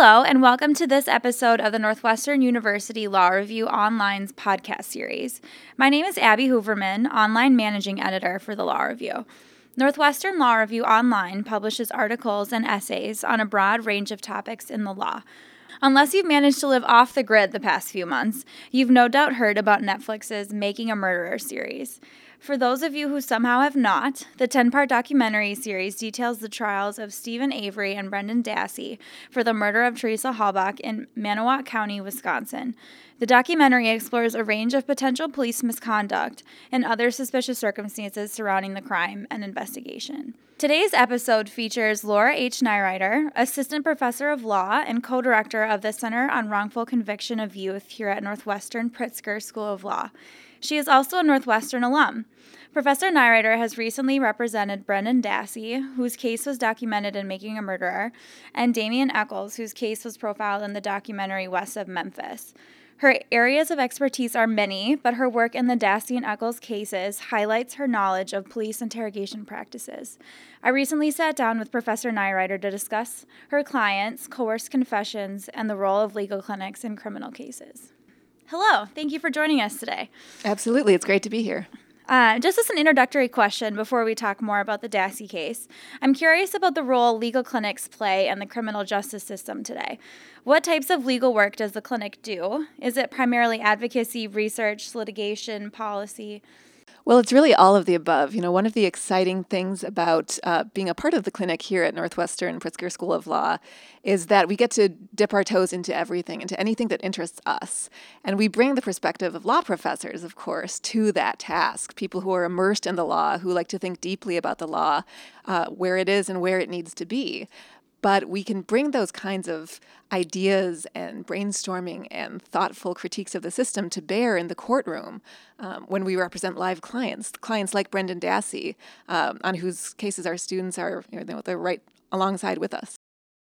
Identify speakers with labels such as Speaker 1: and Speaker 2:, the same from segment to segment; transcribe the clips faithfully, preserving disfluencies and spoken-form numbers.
Speaker 1: Hello, and welcome to this episode of the Northwestern University Law Review Online's podcast series. My name is Abby Hooverman, Online Managing Editor for the Law Review. Northwestern Law Review Online publishes articles and essays on a broad range of topics in the law. Unless you've managed to live off the grid the past few months, you've no doubt heard about Netflix's Making a Murderer series. For those of you who somehow have not, the ten-part documentary series details the trials of Stephen Avery and Brendan Dassey for the murder of Teresa Halbach in Manawat County, Wisconsin. The documentary explores a range of potential police misconduct and other suspicious circumstances surrounding the crime and investigation. Today's episode features Laura H. Nyrider, Assistant Professor of Law and Co-Director of the Center on Wrongful Conviction of Youth here at Northwestern Pritzker School of Law. She is also a Northwestern alum. Professor Nyrider has recently represented Brendan Dassey, whose case was documented in Making a Murderer, and Damien Eccles, whose case was profiled in the documentary West of Memphis. Her areas of expertise are many, but her work in the Dassey and Eccles cases highlights her knowledge of police interrogation practices. I recently sat down with Professor Nyrider to discuss her clients, coerced confessions, and the role of legal clinics in criminal cases. Hello, thank you for joining us today.
Speaker 2: Absolutely, it's great to be here.
Speaker 1: Uh, just as an introductory question before we talk more about the Dassey case, I'm curious about the role legal clinics play in the criminal justice system today. What types of legal work does the clinic do? Is it primarily advocacy, research, litigation, policy?
Speaker 2: Well, it's really all of the above. You know, one of the exciting things about uh, being a part of the clinic here at Northwestern Pritzker School of Law is that we get to dip our toes into everything, into anything that interests us. And we bring the perspective of law professors, of course, to that task. People who are immersed in the law, who like to think deeply about the law, uh, where it is and where it needs to be. But we can bring those kinds of ideas and brainstorming and thoughtful critiques of the system to bear in the courtroom um, when we represent live clients, clients like Brendan Dassey, um, on whose cases our students are, you know, they're right alongside with us.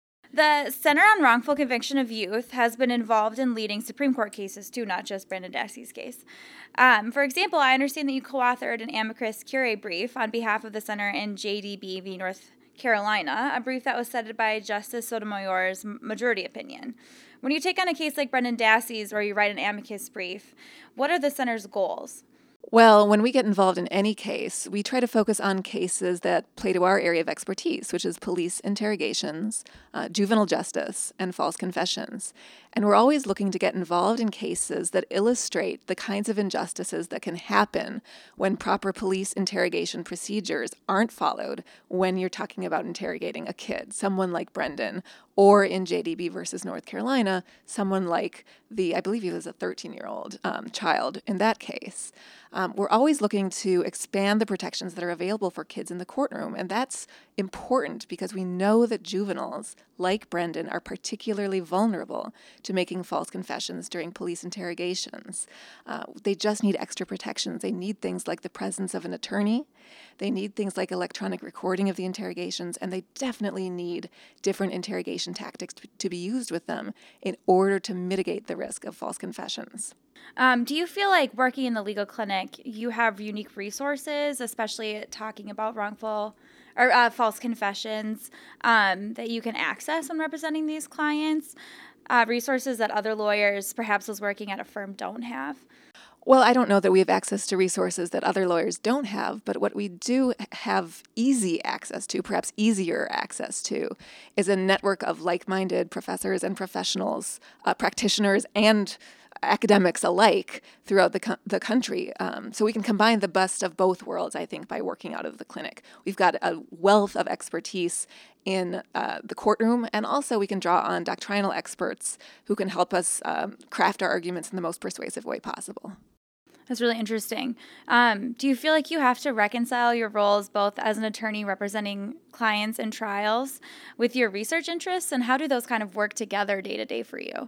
Speaker 1: The Center on Wrongful Conviction of Youth has been involved in leading Supreme Court cases too, not just Brendan Dassey's case. Um, for example, I understand that you co-authored an amicus curiae brief on behalf of the Center in J D B v. North Carolina, a brief that was cited by Justice Sotomayor's majority opinion. When you take on a case like Brendan Dassey's or you write an amicus brief, what are the center's goals?
Speaker 2: Well, when we get involved in any case, we try to focus on cases that play to our area of expertise, which is police interrogations, uh, juvenile justice, and false confessions. And we're always looking to get involved in cases that illustrate the kinds of injustices that can happen when proper police interrogation procedures aren't followed when you're talking about interrogating a kid, someone like Brendan, or in J D B versus North Carolina, someone like the, I believe he was a thirteen-year-old um, child in that case. Um, we're always looking to expand the protections that are available for kids in the courtroom, and that's important because we know that juveniles, like Brendan, are particularly vulnerable to making false confessions during police interrogations. Uh, they just need extra protections. They need things like the presence of an attorney. They need things like electronic recording of the interrogations, and they definitely need different interrogation tactics to, to be used with them in order to mitigate the risk of false confessions.
Speaker 1: Um, do you feel like working in the legal clinic, you have unique resources, especially talking about wrongful or uh, false confessions, um, that you can access when representing these clients, uh, resources that other lawyers, perhaps those working at a firm, don't have?
Speaker 2: Well, I don't know that we have access to resources that other lawyers don't have, but what we do have easy access to, perhaps easier access to, is a network of like-minded professors and professionals, uh, practitioners and academics alike throughout the co- the country. Um, so we can combine the best of both worlds, I think, by working out of the clinic. We've got a wealth of expertise in uh, the courtroom, and also we can draw on doctrinal experts who can help us um, craft our arguments in the most persuasive way possible.
Speaker 1: That's really interesting. Um, do you feel like you have to reconcile your roles both as an attorney representing clients in trials with your research interests, and how do those kind of work together day to day for you?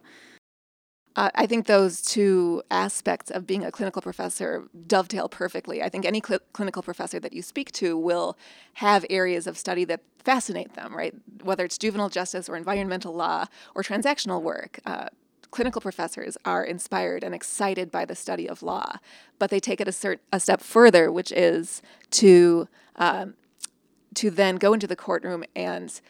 Speaker 2: Uh, I think those two aspects of being a clinical professor dovetail perfectly. I think any cl- clinical professor that you speak to will have areas of study that fascinate them, right? Whether it's juvenile justice or environmental law or transactional work. Uh, clinical professors are inspired and excited by the study of law, but they take it a, cert- a step further, which is to um, to then go into the courtroom and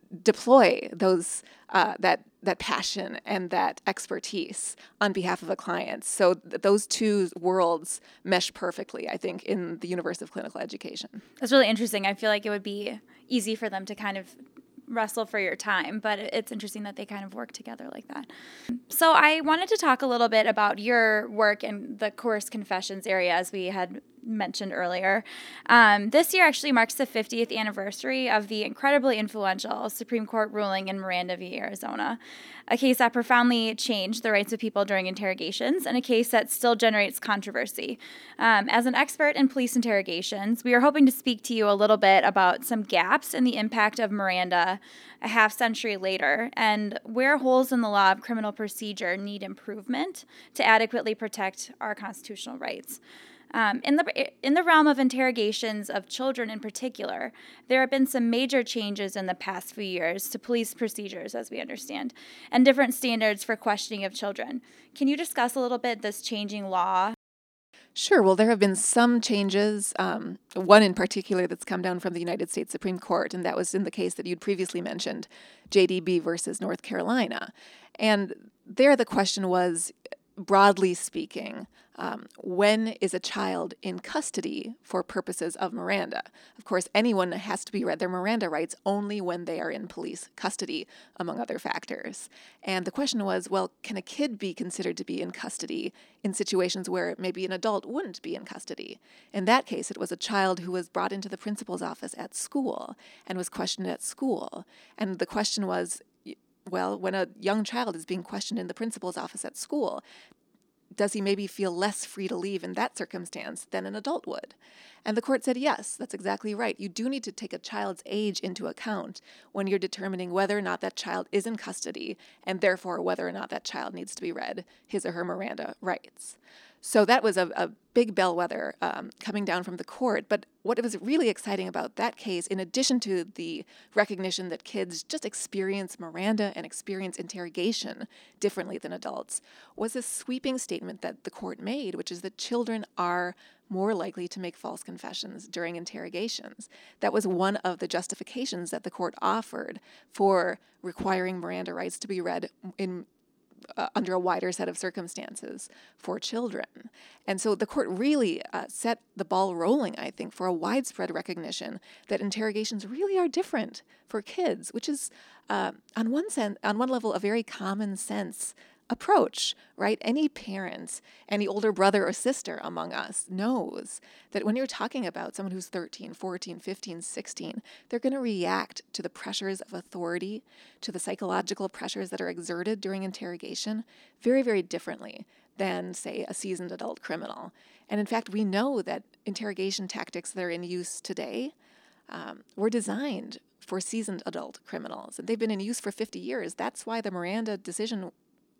Speaker 2: deploy those uh, that that passion and that expertise on behalf of a client. So th- those two worlds mesh perfectly, I think, in the universe of clinical education.
Speaker 1: That's really interesting. I feel like it would be easy for them to kind of wrestle for your time, but it's interesting that they kind of work together like that. So I wanted to talk a little bit about your work in the coerced confessions area, as we had mentioned earlier. Um, this year actually marks the fiftieth anniversary of the incredibly influential Supreme Court ruling in Miranda v. Arizona, a case that profoundly changed the rights of people during interrogations, and a case that still generates controversy. Um, as an expert in police interrogations, we are hoping to speak to you a little bit about some gaps in the impact of Miranda a half century later, and where holes in the law of criminal procedure need improvement to adequately protect our constitutional rights. Um, in the in the realm of interrogations of children in particular, there have been some major changes in the past few years to police procedures, as we understand, and different standards for questioning of children. Can you discuss a little bit this changing law?
Speaker 2: Sure. Well, there have been some changes, um, one in particular that's come down from the United States Supreme Court, and that was in the case that you'd previously mentioned, J D B versus North Carolina. And there the question was, broadly speaking, um, when is a child in custody for purposes of Miranda? Of course, anyone has to be read their Miranda rights only when they are in police custody, among other factors. And the question was, well, can a kid be considered to be in custody in situations where maybe an adult wouldn't be in custody? In that case, it was a child who was brought into the principal's office at school and was questioned at school. And the question was, well, when a young child is being questioned in the principal's office at school, does he maybe feel less free to leave in that circumstance than an adult would? And the court said, yes, that's exactly right. You do need to take a child's age into account when you're determining whether or not that child is in custody, and therefore whether or not that child needs to be read his or her Miranda rights. So that was a, a big bellwether um, coming down from the court. But what was really exciting about that case, in addition to the recognition that kids just experience Miranda and experience interrogation differently than adults, was a sweeping statement that the court made, which is that children are more likely to make false confessions during interrogations. That was one of the justifications that the court offered for requiring Miranda rights to be read in Uh, under a wider set of circumstances for children. And so the court really uh, set the ball rolling, I think, for a widespread recognition that interrogations really are different for kids, which is, uh, on one sen- on one level, a very common sense approach, right? Any parent, any older brother or sister among us knows that when you're talking about someone who's thirteen, fourteen, fifteen, sixteen, they're going to react to the pressures of authority, to the psychological pressures that are exerted during interrogation very, very differently than, say, a seasoned adult criminal. And in fact, we know that interrogation tactics that are in use today um, were designed for seasoned adult criminals. And they've been in use for fifty years. That's why the Miranda decision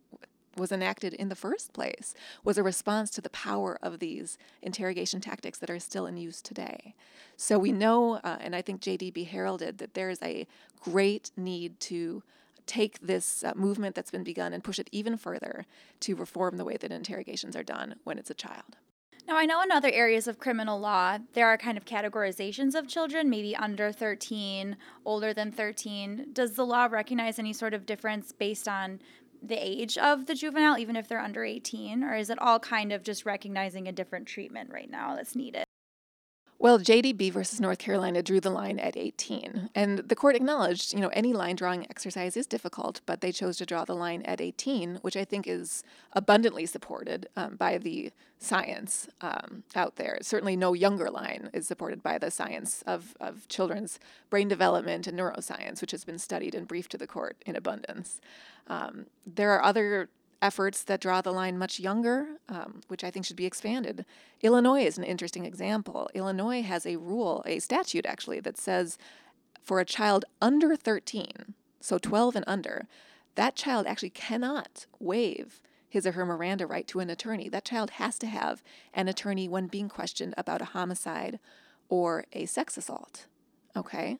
Speaker 2: was enacted in the first place, was a response to the power of these interrogation tactics that are still in use today. So we know, uh, and I think J D B heralded, that there's a great need to take this uh, movement that's been begun and push it even further to reform the way that interrogations are done when it's a child.
Speaker 1: Now, I know in other areas of criminal law, there are kind of categorizations of children, maybe under thirteen, older than thirteen. Does the law recognize any sort of difference based on the age of the juvenile, even if they're under eighteen, or is it all kind of just recognizing a different treatment right now that's needed?
Speaker 2: Well, J D B versus North Carolina drew the line at eighteen, and the court acknowledged, you know, any line drawing exercise is difficult, but they chose to draw the line at eighteen, which I think is abundantly supported um, by the science um, out there. Certainly no younger line is supported by the science of, of children's brain development and neuroscience, which has been studied and briefed to the court in abundance. Um, there are other efforts that draw the line much younger, um, which I think should be expanded. Illinois is an interesting example. Illinois has a rule, a statute actually, that says for a child under thirteen, so twelve and under, that child actually cannot waive his or her Miranda right to an attorney. That child has to have an attorney when being questioned about a homicide or a sex assault. Okay?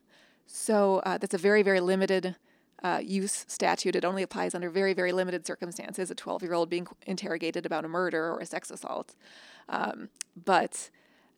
Speaker 2: So uh, that's a very, very limited Uh, use statute. It only applies under very, very limited circumstances, a twelve-year-old being interrogated about a murder or a sex assault. Um, but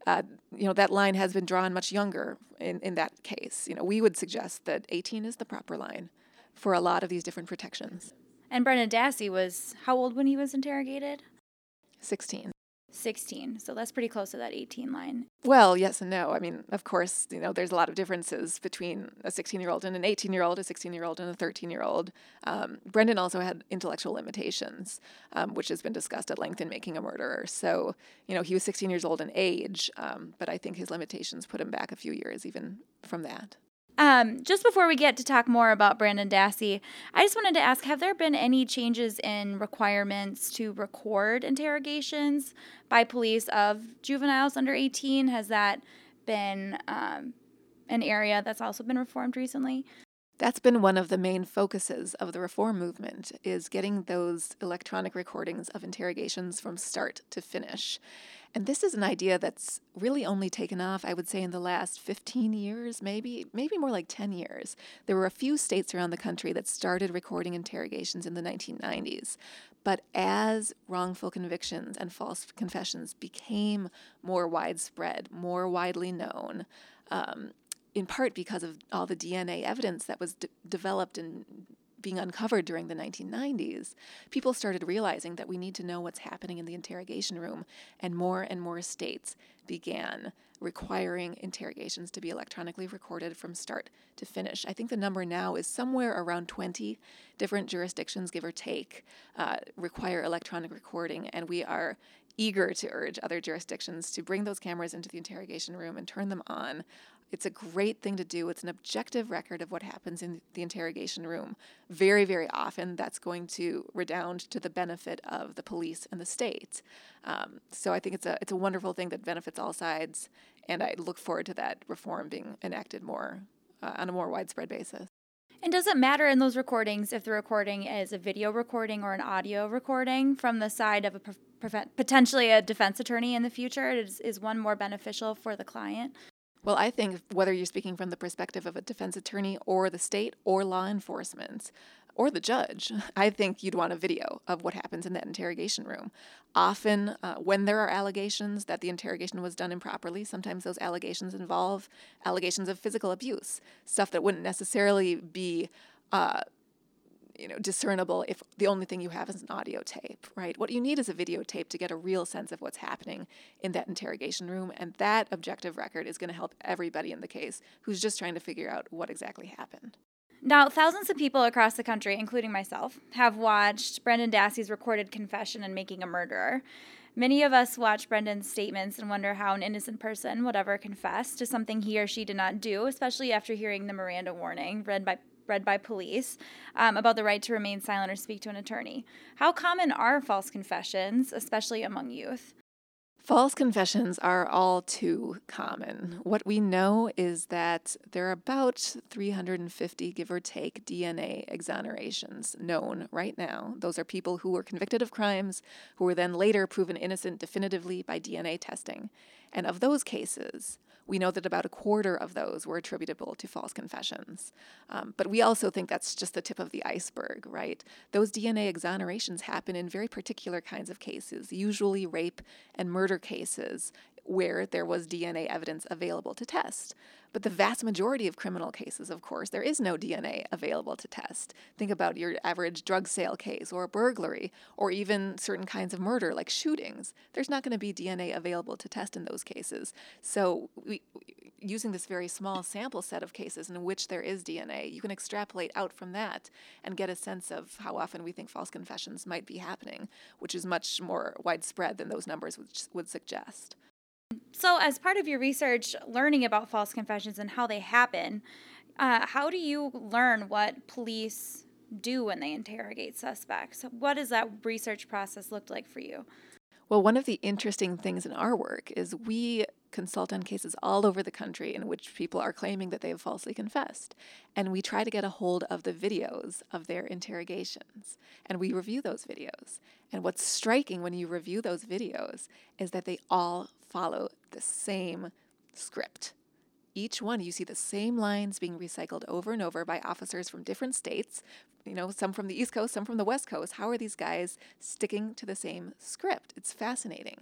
Speaker 2: uh, you know, that line has been drawn much younger in, in that case. You know, we would suggest that eighteen is the proper line for a lot of these different protections.
Speaker 1: And Brendan Dassey was how old when he was interrogated?
Speaker 2: sixteen.
Speaker 1: sixteen. So that's pretty close to that eighteen line.
Speaker 2: Well, yes and no. I mean, of course, you know, there's a lot of differences between a sixteen-year-old and an eighteen-year-old, a sixteen-year-old and a thirteen-year-old. Um, Brendan also had intellectual limitations, um, which has been discussed at length in Making a Murderer. So, you know, he was sixteen years old in age, um, but I think his limitations put him back a few years even from that.
Speaker 1: Um, just before we get to talk more about Brendan Dassey, I just wanted to ask, have there been any changes in requirements to record interrogations by police of juveniles under eighteen? Has that been um, an area that's also been reformed recently?
Speaker 2: That's been one of the main focuses of the reform movement, is getting those electronic recordings of interrogations from start to finish. And this is an idea that's really only taken off, I would say, in the last fifteen years, maybe, maybe more like ten years. There were a few states around the country that started recording interrogations in the nineteen nineties. But as wrongful convictions and false confessions became more widespread, more widely known, um, in part because of all the D N A evidence that was de- developed and being uncovered during the nineteen nineties, people started realizing that we need to know what's happening in the interrogation room, and more and more states began requiring interrogations to be electronically recorded from start to finish. I think the number now is somewhere around twenty different jurisdictions, give or take, uh, require electronic recording, and we are eager to urge other jurisdictions to bring those cameras into the interrogation room and turn them on. It's a great thing to do. It's an objective record of what happens in the interrogation room. Very, very often, that's going to redound to the benefit of the police and the state. Um, so I think it's a it's a wonderful thing that benefits all sides, and I look forward to that reform being enacted more uh, on a more widespread basis.
Speaker 1: And does it matter in those recordings if the recording is a video recording or an audio recording from the side of a pre- potentially a defense attorney in the future? Is, is one more beneficial for the client?
Speaker 2: Well, I think whether you're speaking from the perspective of a defense attorney or the state or law enforcement or the judge, I think you'd want a video of what happens in that interrogation room. Often, uh, when there are allegations that the interrogation was done improperly, sometimes those allegations involve allegations of physical abuse, stuff that wouldn't necessarily be uh, you know, discernible if the only thing you have is an audio tape, right? What you need is a videotape to get a real sense of what's happening in that interrogation room, and that objective record is going to help everybody in the case who's just trying to figure out what exactly happened.
Speaker 1: Now, thousands of people across the country, including myself, have watched Brendan Dassey's recorded confession in Making a Murderer. Many of us watch Brendan's statements and wonder how an innocent person would ever confess to something he or she did not do, especially after hearing the Miranda warning read by read by police um, about the right to remain silent or speak to an attorney. How common are false confessions, especially among youth?
Speaker 2: False confessions are all too common. What we know is that there are about three hundred fifty, give or take, D N A exonerations known right now. Those are people who were convicted of crimes who were then later proven innocent definitively by D N A testing. And of those cases, we know that about a quarter of those were attributable to false confessions. Um, but we also think that's just the tip of the iceberg, right? Those D N A exonerations happen in very particular kinds of cases, usually rape and murder cases, where there was D N A evidence available to test. But the vast majority of criminal cases, of course, there is no D N A available to test. Think about your average drug sale case or a burglary or even certain kinds of murder like shootings. There's not going to be D N A available to test in those cases. So we, using this very small sample set of cases in which there is D N A, you can extrapolate out from that and get a sense of how often we think false confessions might be happening, which is much more widespread than those numbers would, would suggest.
Speaker 1: So, as part of your research, learning about false confessions and how they happen, uh, how do you learn what police do when they interrogate suspects? What does that research process look like for you?
Speaker 2: Well, one of the interesting things in our work is we consult on cases all over the country in which people are claiming that they have falsely confessed. And we try to get a hold of the videos of their interrogations. And we review those videos. And what's striking when you review those videos is that they all follow the same script. Each one, you see the same lines being recycled over and over by officers from different states, you know, some from the East Coast, some from the West Coast. How are these guys sticking to the same script? It's fascinating.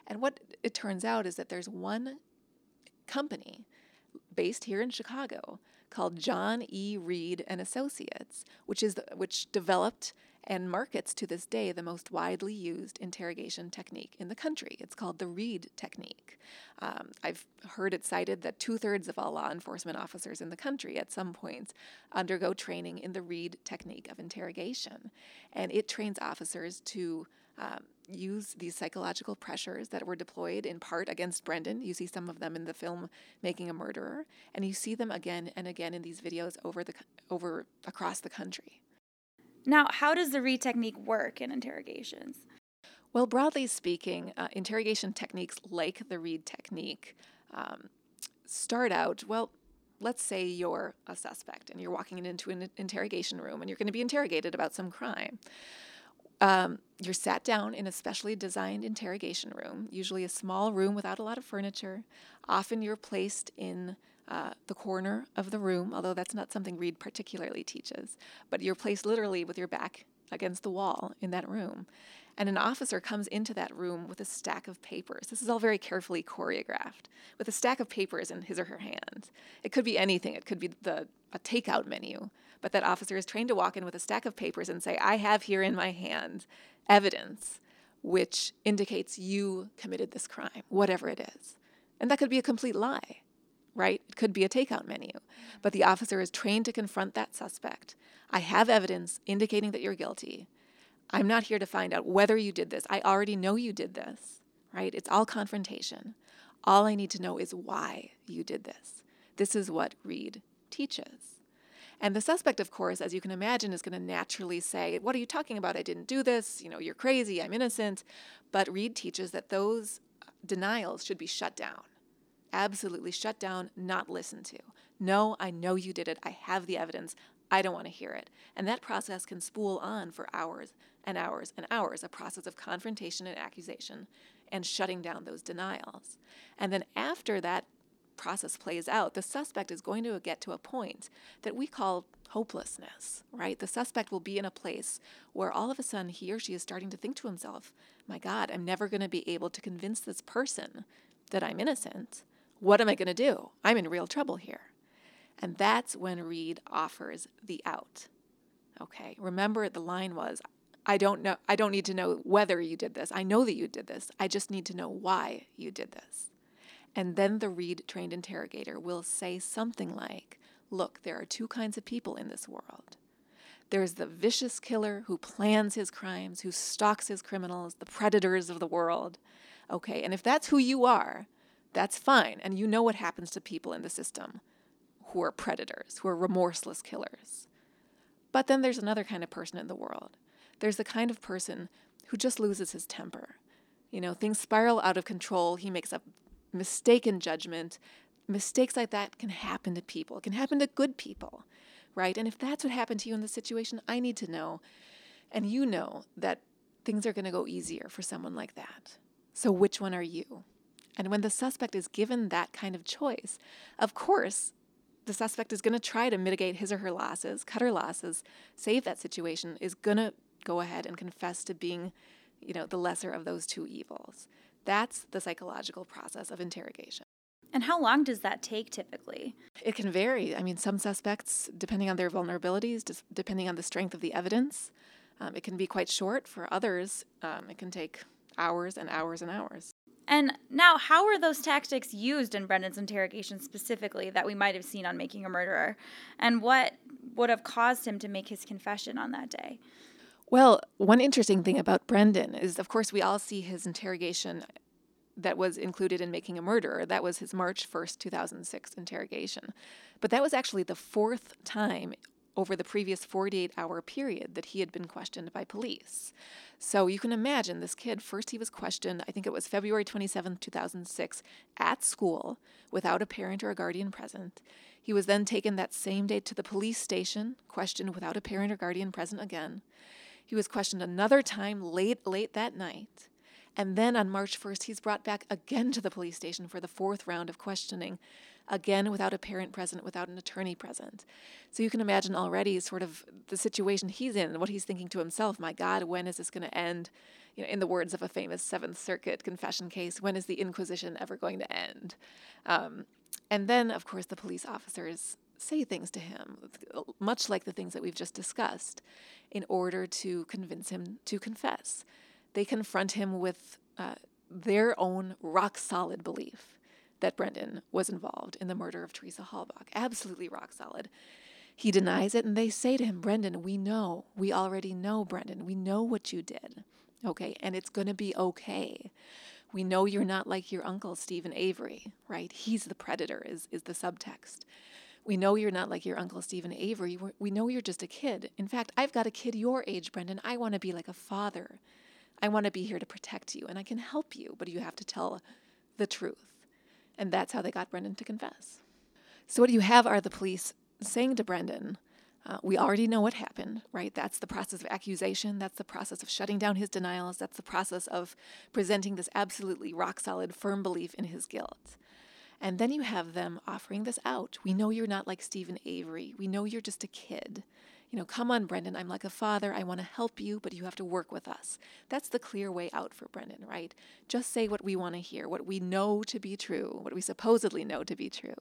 Speaker 2: And what it turns out is that there's one company based here in Chicago called John E. Reed and Associates, which is the, which developed and markets to this day the most widely used interrogation technique in the country. It's called the Reed technique. Um, I've heard it cited that two-thirds of all law enforcement officers in the country at some point undergo training in the Reed technique of interrogation. And it trains officers to um, use these psychological pressures that were deployed in part against Brendan. You see some of them in the film Making a Murderer, and you see them again and again in these videos over the over across the country.
Speaker 1: Now, how does the Reed technique work in interrogations?
Speaker 2: Well, broadly speaking, uh, interrogation techniques like the Reed technique um, start out, well, let's say you're a suspect and you're walking into an interrogation room and you're going to be interrogated about some crime. Um, you're sat down in a specially designed interrogation room, usually a small room without a lot of furniture. Often you're placed in uh, the corner of the room, although that's not something Reed particularly teaches, but you're placed literally with your back against the wall in that room. And an officer comes into that room with a stack of papers. This is all very carefully choreographed, with a stack of papers in his or her hand. It could be anything. It could be the a takeout menu, but that officer is trained to walk in with a stack of papers and say, I have here in my hand evidence which indicates you committed this crime, whatever it is. And that could be a complete lie, right? It could be a takeout menu, but the officer is trained to confront that suspect. I have evidence indicating that you're guilty. I'm not here to find out whether you did this. I already know you did this, right? It's all confrontation. All I need to know is why you did this. This is what Reed teaches. And the suspect, of course, as you can imagine, is going to naturally say, what are you talking about? I didn't do this. You know, you're crazy. I'm innocent. But Reed teaches that those denials should be shut down. Absolutely shut down, not listened to. No, I know you did it. I have the evidence. I don't want to hear it. And that process can spool on for hours and hours and hours, a process of confrontation and accusation and shutting down those denials. And then after that process plays out, the suspect is going to get to a point that we call hopelessness, right? The suspect will be in a place where all of a sudden he or she is starting to think to himself, my God, I'm never going to be able to convince this person that I'm innocent. What am I going to do? I'm in real trouble here. And that's when Reed offers the out. Okay, remember the line was, I don't know, I don't need to know whether you did this. I know that you did this. I just need to know why you did this. And then the Reed-trained interrogator will say something like, look, there are two kinds of people in this world. There's the vicious killer who plans his crimes, who stalks his criminals, the predators of the world. Okay, and if that's who you are, that's fine. And you know what happens to people in the system who are predators, who are remorseless killers. But then there's another kind of person in the world. There's the kind of person who just loses his temper. You know, things spiral out of control. He makes a mistaken judgment. Mistakes like that can happen to people. It can happen to good people, right? And if that's what happened to you in this situation, I need to know. And you know that things are going to go easier for someone like that. So which one are you? And when the suspect is given that kind of choice, of course, the suspect is going to try to mitigate his or her losses, cut her losses, save that situation, is going to go ahead and confess to being, you know, the lesser of those two evils. That's the psychological process of interrogation.
Speaker 1: And how long does that take typically?
Speaker 2: It can vary. I mean, some suspects, depending on their vulnerabilities, just depending on the strength of the evidence, um, it can be quite short. For others, um, it can take hours and hours and hours.
Speaker 1: And now, how were those tactics used in Brendan's interrogation specifically that we might have seen on Making a Murderer? And what would have caused him to make his confession on that day?
Speaker 2: Well, one interesting thing about Brendan is, of course, we all see his interrogation that was included in Making a Murderer. That was his March first, two thousand six interrogation. But that was actually the fourth time over the previous forty-eight hour period that he had been questioned by police. So you can imagine this kid, first he was questioned, I think it was February twenty-seventh, two thousand six, at school without a parent or a guardian present. He was then taken that same day to the police station, questioned without a parent or guardian present again. He was questioned another time late, late that night. And then on March first, he's brought back again to the police station for the fourth round of questioning, again, without a parent present, without an attorney present. So you can imagine already sort of the situation he's in and what he's thinking to himself. My God, when is this going to end? You know, in the words of a famous Seventh Circuit confession case, when is the Inquisition ever going to end? Um, and then, of course, the police officers say things to him, much like the things that we've just discussed, in order to convince him to confess. They confront him with uh, their own rock-solid belief that Brendan was involved in the murder of Teresa Halbach. Absolutely rock-solid. He denies it, and they say to him, Brendan, we know, we already know, Brendan, we know what you did, okay, and it's going to be okay. We know you're not like your uncle, Stephen Avery, right? He's the predator, is, is the subtext. We know you're not like your uncle, Stephen Avery. We know you're just a kid. In fact, I've got a kid your age, Brendan. I want to be like a father. I want to be here to protect you, and I can help you, but you have to tell the truth. And that's how they got Brendan to confess. So what you have are the police saying to Brendan, uh, we already know what happened, right? That's the process of accusation. That's the process of shutting down his denials. That's the process of presenting this absolutely rock-solid, firm belief in his guilt. And then you have them offering this out. We know you're not like Stephen Avery. We know you're just a kid. You know, come on, Brendan, I'm like a father. I want to help you, but you have to work with us. That's the clear way out for Brendan, right? Just say what we want to hear, what we know to be true, what we supposedly know to be true,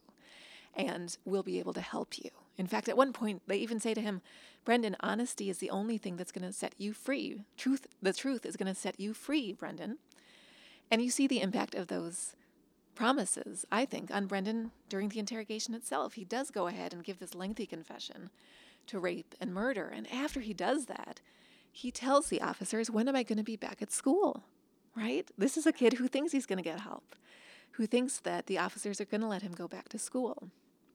Speaker 2: and we'll be able to help you. In fact, at one point, they even say to him, Brendan, honesty is the only thing that's going to set you free. Truth, the truth is going to set you free, Brendan. And you see the impact of those promises, I think, on Brendan during the interrogation itself. He does go ahead and give this lengthy confession to rape and murder. And after he does that, he tells the officers, when am I going to be back at school? Right? This is a kid who thinks he's going to get help, who thinks that the officers are going to let him go back to school.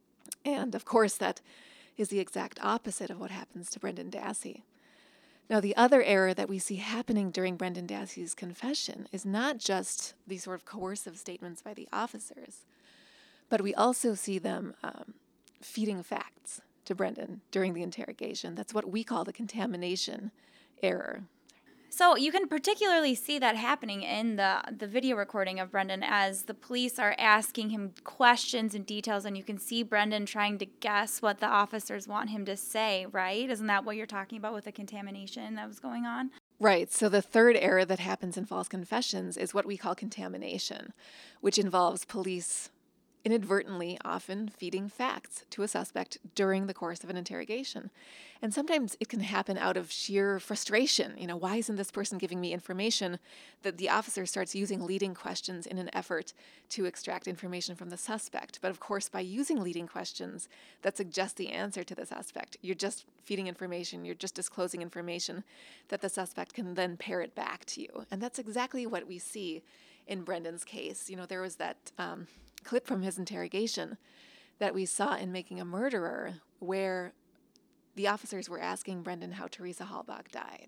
Speaker 2: And of course, that is the exact opposite of what happens to Brendan Dassey. Now, the other error that we see happening during Brendan Dassey's confession is not just these sort of coercive statements by the officers, but we also see them um, feeding facts to Brendan during the interrogation. That's what we call the contamination error.
Speaker 1: So you can particularly see that happening in the, the video recording of Brendan as the police are asking him questions and details, and you can see Brendan trying to guess what the officers want him to say, right? Isn't that what you're talking about with the contamination that was going on?
Speaker 2: Right. So the third error that happens in false confessions is what we call contamination, which involves police inadvertently often feeding facts to a suspect during the course of an interrogation. And sometimes it can happen out of sheer frustration. You know, why isn't this person giving me information? That the officer starts using leading questions in an effort to extract information from the suspect. But of course, by using leading questions that suggest the answer to the suspect, you're just feeding information, you're just disclosing information that the suspect can then parrot back to you. And that's exactly what we see in Brendan's case. You know, there was that um, clip from his interrogation that we saw in Making a Murderer where the officers were asking Brendan how Teresa Halbach died.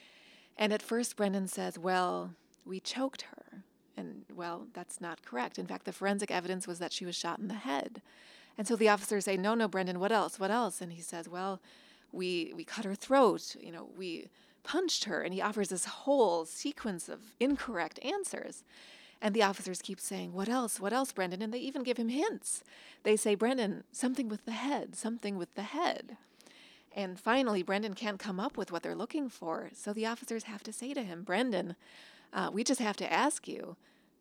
Speaker 2: And at first Brendan says, well, we choked her. And, well, that's not correct. In fact, the forensic evidence was that she was shot in the head. And so the officers say, no, no, Brendan, what else? What else? And he says, well, we we cut her throat. You know, we punched her. And he offers this whole sequence of incorrect answers. And the officers keep saying, what else? What else, Brendan? And they even give him hints. They say, Brendan, something with the head, something with the head. And finally, Brendan can't come up with what they're looking for. So the officers have to say to him, Brendan, uh, we just have to ask you,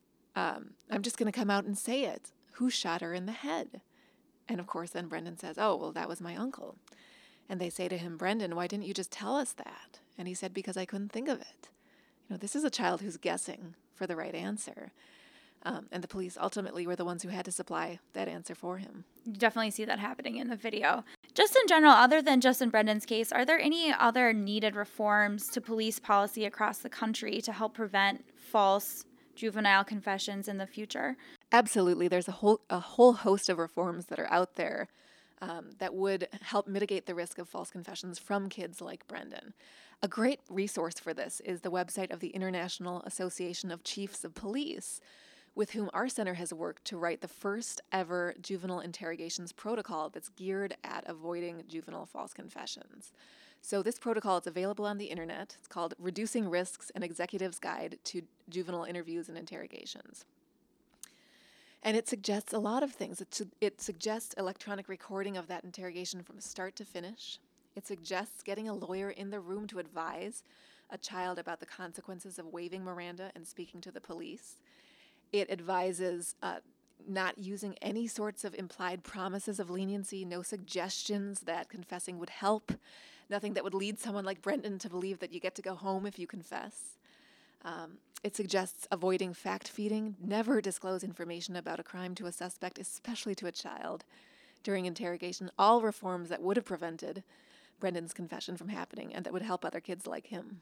Speaker 2: um, I'm just going to come out and say it. Who shot her in the head? And of course, then Brendan says, oh, well, that was my uncle. And they say to him, Brendan, why didn't you just tell us that? And he said, because I couldn't think of it. You know, this is a child who's guessing for the right answer. Um, and the police ultimately were the ones who had to supply that answer for him.
Speaker 1: You definitely see that happening in the video. Just in general, other than just in Brendan's case, are there any other needed reforms to police policy across the country to help prevent false juvenile confessions in the future?
Speaker 2: Absolutely. There's a whole a whole host of reforms that are out there um, that would help mitigate the risk of false confessions from kids like Brendan. A great resource for this is the website of the International Association of Chiefs of Police, with whom our center has worked to write the first ever juvenile interrogations protocol that's geared at avoiding juvenile false confessions. So this protocol is available on the internet. It's called Reducing Risks: An Executive's Guide to Juvenile Interviews and Interrogations. And it suggests a lot of things. It, su- it suggests electronic recording of that interrogation from start to finish. It suggests getting a lawyer in the room to advise a child about the consequences of waiving Miranda and speaking to the police. It advises uh, not using any sorts of implied promises of leniency, no suggestions that confessing would help, nothing that would lead someone like Brendan to believe that you get to go home if you confess. Um, it suggests avoiding fact-feeding, never disclose information about a crime to a suspect, especially to a child, during interrogation, all reforms that would have prevented Brendan's confession from happening and that would help other kids like him.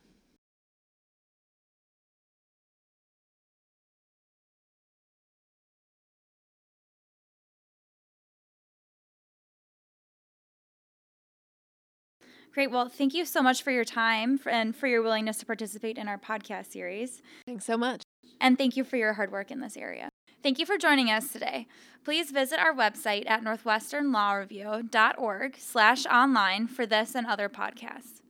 Speaker 1: Great. Well, thank you so much for your time and for your willingness to participate in our podcast series.
Speaker 2: Thanks so much.
Speaker 1: And thank you for your hard work in this area. Thank you for joining us today. Please visit our website at northwestern law review dot org slash online for this and other podcasts.